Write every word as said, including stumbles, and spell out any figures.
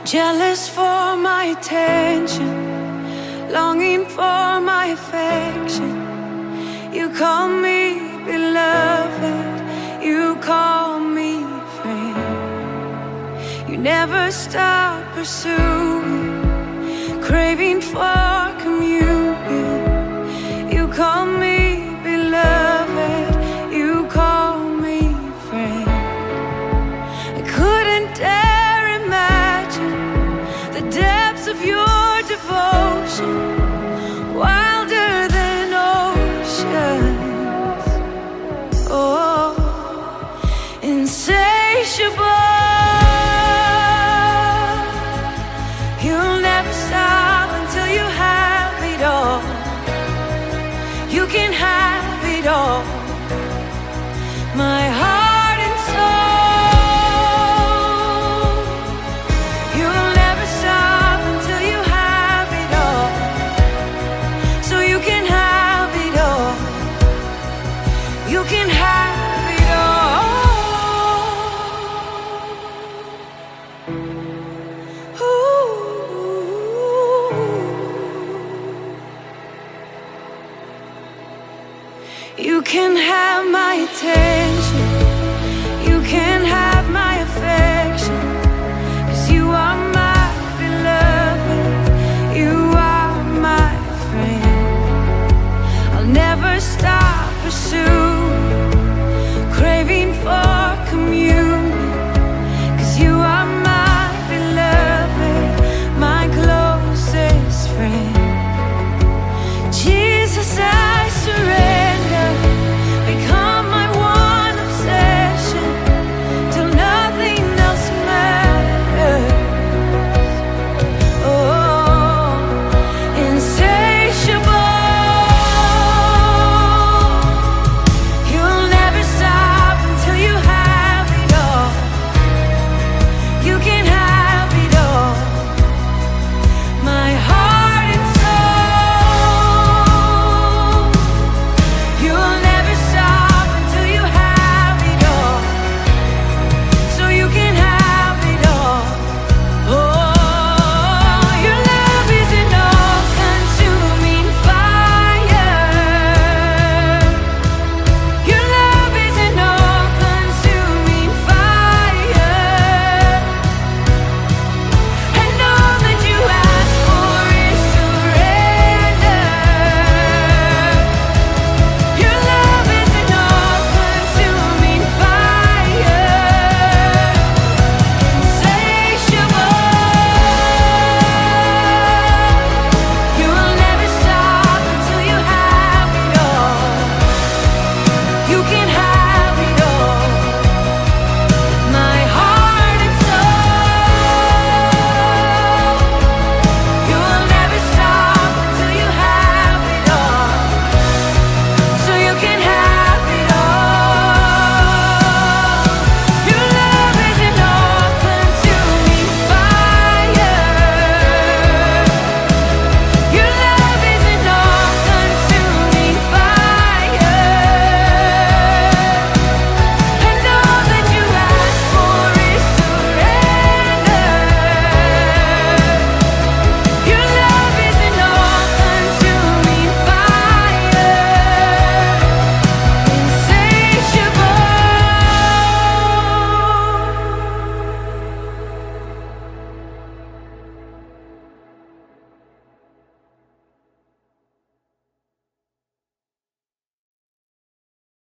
Jealous for my attention, longing for my affection. You call me beloved, you call me friend. You never stop pursuing, craving for communion. You call me beloved, you call me friend. I couldn't dare imagine the depths of your devotion, wilder than oceans. Oh, insatiable.